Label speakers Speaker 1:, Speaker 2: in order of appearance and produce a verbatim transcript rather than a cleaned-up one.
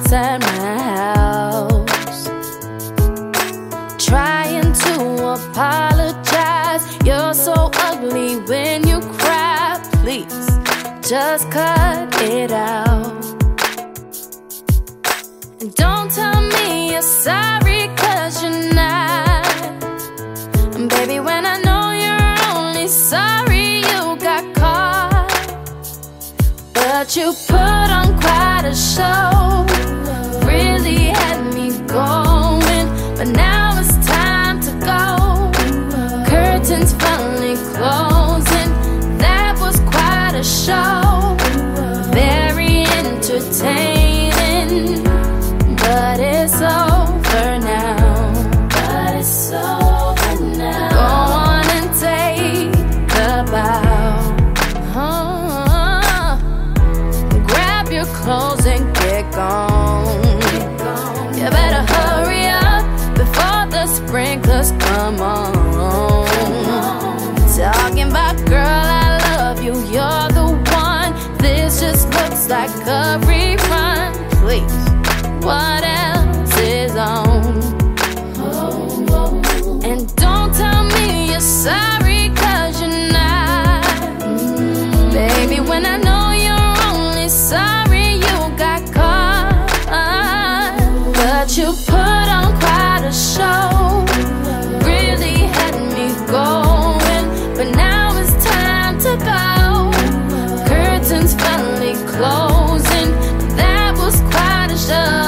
Speaker 1: outside my house, trying to apologize. You're so ugly when you cry. Please, just cut it out. And don't tell me you're sorry, cause you're not. And baby, when I know you're only sorry you got caught, but you put on quite a show, really had me going. But now it's time to go, curtains finally closing. That was quite a show, very entertaining, but it's over now. But it's over now. Go on and take a bow. Uh, grab your clothes and get gone. You better hurry up before the sprinklers come on. Talking about, girl, I love you, you're the one. This just looks like a rerun. Please, what else is on? And don't tell me you're sorry, cause you're not. Baby, when I know you're only sorry you got caught, but you put on quite a show, really had me going. But now it's time to go, curtains finally closing. That was quite a show.